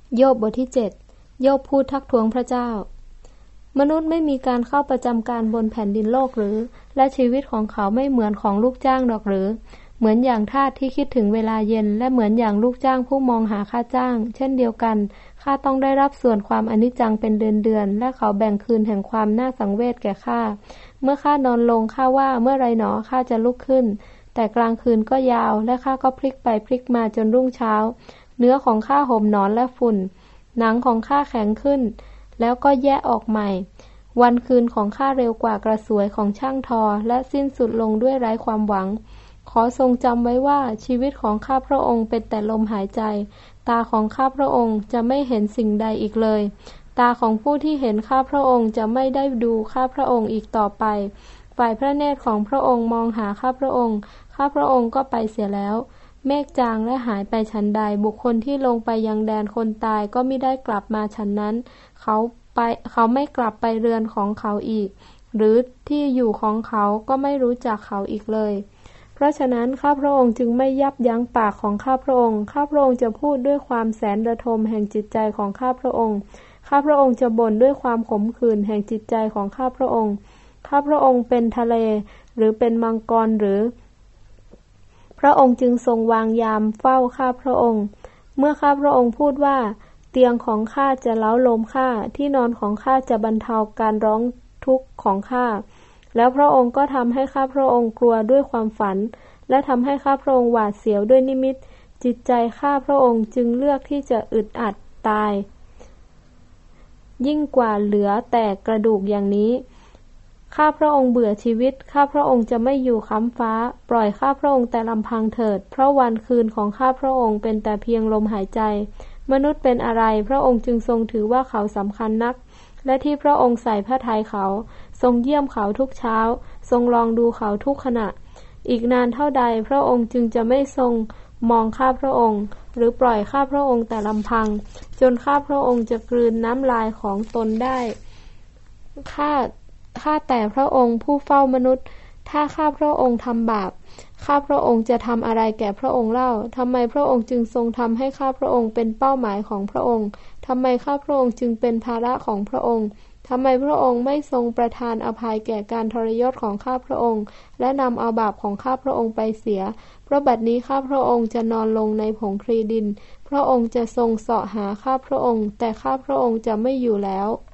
โยบบทที่7โยบพูดทักท้วงพระเจ้ามนุษย์ไม่มีการเข้าประจำการบนแผ่นดินโลกหรือและชีวิตของเขาไม่เหมือนของลูกจ้างดอกหรือเหมือนอย่างทาสที่คิดถึงเวลาเย็นและเหมือนอย่างลูกจ้างผู้มองหาค่าจ้างเช่นเดียวกันข้าต้องได้รับส่วนความอนิจจังเป็นเดือนๆและเขาแบ่งคืนแห่งความน่าสังเวชแก่ข้าเมื่อข้านอนลงข้าว่าเมื่อไรหนอข้าจะลุกขึ้นแต่กลางคืนก็ยาวและข้าก็พลิกไปพลิกมาจนรุ่งเช้าเนื้อของข้าห่มหนอนและฝุ่นหนังของข้าแข็งขึ้นแล้วก็แยะออกใหม่วันคืนของข้าเร็วกว่ากระสวยของช่างทอและสิ้นสุดลงด้วยไร้ความหวังขอทรงจำไว้ว่าชีวิตของข้าพระองค์เป็นแต่ลมหายใจตาของข้าพระองค์จะไม่เห็นสิ่งใดอีกเลยตาของผู้ที่เห็นข้าพระองค์จะไม่ได้ดูข้าพระองค์อีกต่อไปฝ่ายพระเนตรของพระองค์มองหาข้าพระองค์ข้าพระองค์ก็ไปเสียแล้วเมฆจางและหายไปฉันใดบุคคลที่ลงไปยังแดนคนตายก็มิได้กลับมาฉันนั้นเขาไม่กลับไปเรือนของเขาอีกหรือที่อยู่ของเขาก็ไม่รู้จักเขาอีกเลยเพราะฉะนั้นข้าพระองค์จึงไม่ยับยั้งปากของข้าพระองค์ข้าพระองค์จะพูดด้วยความแสนระทมแห่งจิตใจของข้าพระองค์ข้าพระองค์จะบ่นด้วยความขมขื่นแห่งจิตใจของข้าพระองค์ข้าพระองค์เป็นทะเลหรือเป็นมังกรหรือพระองค์จึงทรงวางยามเฝ้าข้าพระองค์เมื่อข้าพระองค์พูดว่าเตียงของข้าจะเล้าโลมข้าที่นอนของข้าจะบรรเทาการร้องทุกข์ของข้าแล้วพระองค์ก็ทำให้ข้าพระองค์กลัวด้วยความฝันและทำให้ข้าพระองค์หวาดเสียวด้วยนิมิตจิตใจข้าพระองค์จึงเลือกที่จะอึดอัดตายยิ่งกว่าเหลือแต่กระดูกอย่างนี้ข้าพระองค์เบื่อชีวิตข้าพระองค์จะไม่อยู่ค้ำฟ้าปล่อยข้าพระองค์แต่ลำพังเถิดเพราะวันคืนของข้าพระองค์เป็นแต่เพียงลมหายใจมนุษย์เป็นอะไรพระองค์จึงทรงถือว่าเขาสำคัญนักและที่พระองค์ใส่พระทัยเขาทรงเยี่ยมเขาทุกเช้าทรงลองดูเขาทุกขณะอีกนานเท่าใดพระองค์จึงจะไม่ทรงมองข้าพระองค์หรือปล่อยข้าพระองค์แต่ลำพังจนข้าพระองค์จะกลืนน้ำลายของตนได้ข้าแต่พระองค์ผู้เฝ้ามนุษย์ถ้าข้าพระองค์ทำบาปข้าพระองค์จะทำอะไรแก่พระองค์เล่าทำไมพระองค์จึงทรงทำให้ข้าพระองค์เป็นเป้าหมายของพระองค์ทำไมข้าพระองค์จึงเป็นภาระของพระองค์ทำไมพระองค์ไม่ทรงประทานอภัยแก่การทรยศของข้าพระองค์และนำเอาบาปของข้าพระองค์ไปเสียเพราะบัดนี้ข้าพระองค์จะนอนลงในผงคลีดินพระองค์จะทรงเสาะหาข้าพระองค์แต่ข้าพระองค์จะไม่อยู่แล้ว